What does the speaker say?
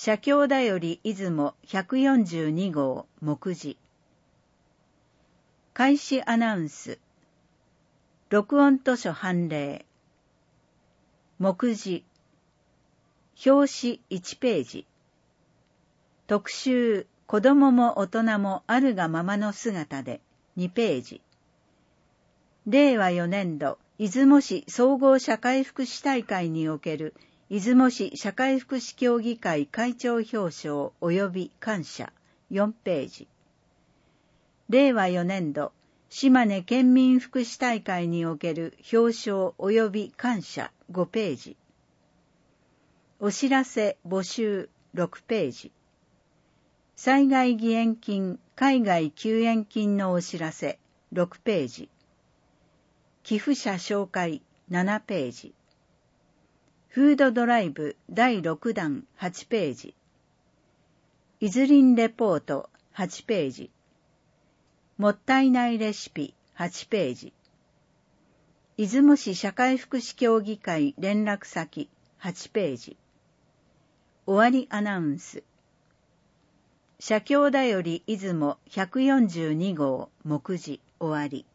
社協だより出雲142号目次。開始アナウンス。録音図書判例。目次。表紙1ページ。特集、子供も大人もあるがままの姿で2ページ。令和4年度、出雲市総合社会福祉大会における出雲市社会福祉協議会会長表彰及び感謝4ページ。令和4年度、島根県民福祉大会における表彰及び感謝5ページ。お知らせ募集6ページ。災害義援金、海外救援金のお知らせ6ページ。寄付者紹介7ページ。フードドライブ第6弾8ページ。いずりんレポート8ページ。もったいないレシピ8ページ。出雲市社会福祉協議会連絡先8ページ。終わりアナウンス。社協だより出雲142号目次終わり。